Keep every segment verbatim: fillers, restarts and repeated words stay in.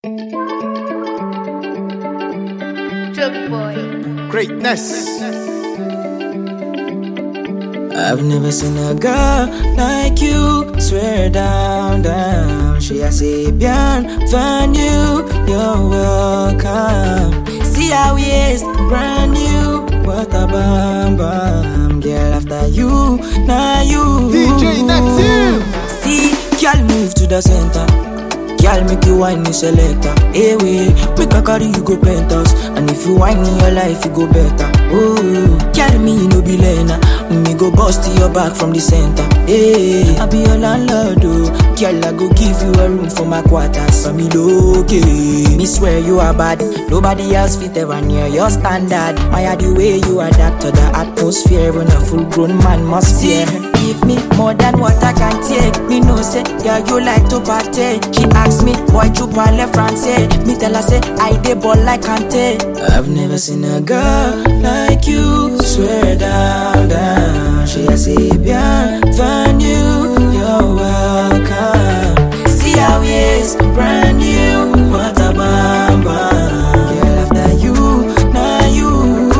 Drug boy. Greatness. I've never seen a girl like you. Swear down, down. She a Sabian, find you. You're welcome. See how we is, brand new. What a bam bam. Girl after you, now you. D J Neptune. See, girl move to the center. Girl make you whine me selector. Hey way, make a carry you go penthouse. And if you whine in your life, you go better. Oh, girl me no be lena. Me go bust to your back from the center. Hey, I be your landlord, oh. Girl, I go give you a room for my quarters. For me, okay. Me swear you are bad. Nobody else fit ever near your standard. My the way you adapt to the atmosphere when a full grown man must fear. Give me more than what I can take. Me know say, yeah, you like to party. She ask me, why you parle français? Me tell her say, I dey ball like Kante. I've never seen a girl like you. Swear down, down. She a Sabian, find you. You're welcome. See how he is, brand new. What a bam bam. Girl after you, now you.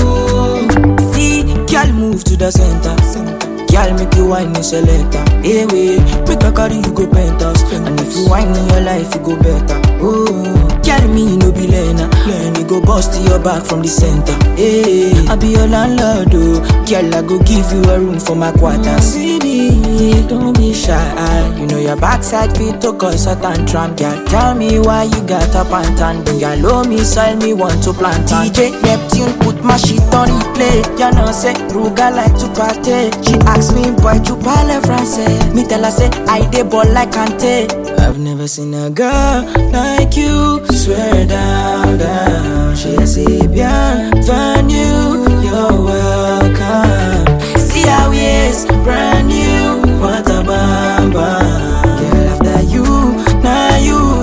See, girl move to the center. Girl make you whine me selector. Hey way, make a carry you go penthouse. And if you whine in your life, you go better. Oh, girl me no be lena. Me go bust to your back from the center. Hey, I be your landlord, oh. Girl I go give you a room for my quarters. Baby, don't be shy. You know your backside fit to cause a tantrum. Girl, tell me why you got up and tan. Girl, oh me soil me want to plant. D J Neptune put my shit on replay. You know say Ruga like to party. She ask me, boy, you parle français. Me tell her say, I dey ball like Kante. I've never seen a girl like you. Swear down, down. She a Sabian, find you. You're welcome. See how he is, brand new. What a bam bam. Girl after you, now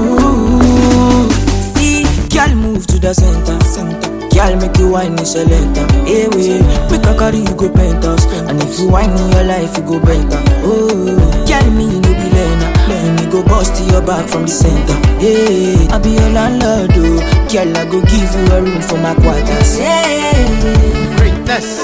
you. See, girl move to the center. Girl make you whine me selector. Hey way, make a carry you go penthouse. And if you whine in your life, you go better. Oh, girl me no be lena. Me go bust to your back from the center. Hey, I be your landlord, oh. Girl I go give you a room for my quarters. Hey, Greatness.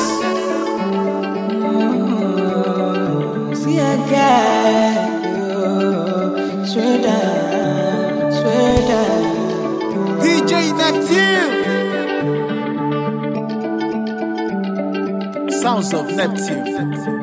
oh, see a girl, oh, swear down, swear down. D J Neptune. Sounds of Neptune.